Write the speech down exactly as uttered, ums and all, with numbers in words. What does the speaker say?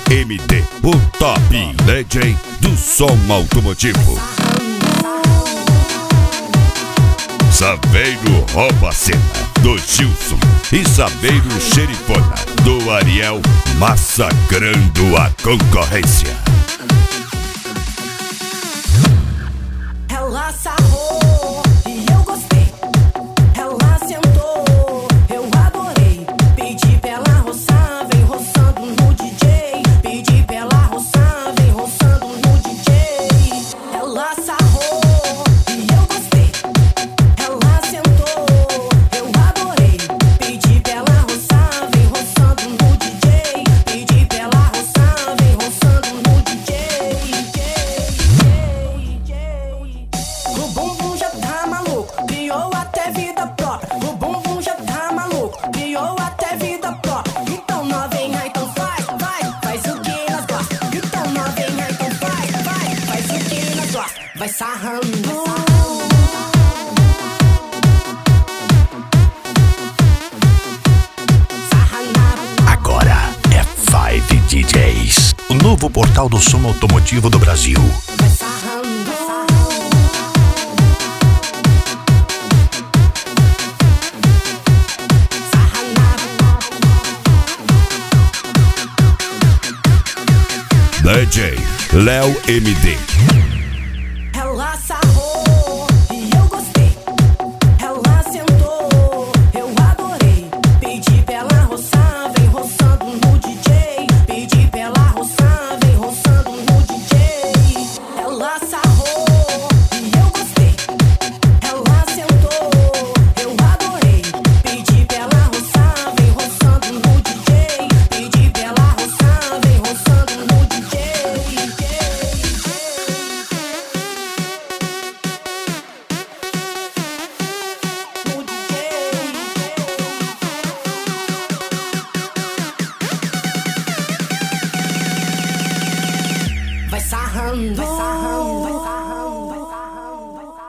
M D, o top D J do som automotivo. Saveiro rouba a cena, do Gilson. E Saveiro xerifona, do Ariel, massacrando a concorrência. Ela sarrou e eu gostei. Ela sentou, eu adorei. Pedi pra ela roçar, vem roçando no D J. Pedi pra ela roçar, vem roçando no D J. Ela sarrou e eu gostei. Ela sentou, eu adorei. Pedi pra ela roçar, vem roçando no D J. Pedi pra ela roçar, vem roçando no D J. O bumbum já tá maluco, criou até vida própria. O bumbum já tá maluco, criou até vida própria. Então novinha, então faz, vai, faz o que nós gosta. Então novinha, então faz, vai, faz o que nós gosta. Vai sarrando, vai sarrando. Agora é Five D Js, o novo portal do som automotivo do Brasil. Vai sarrando, vai sarrando. D J Léo M D.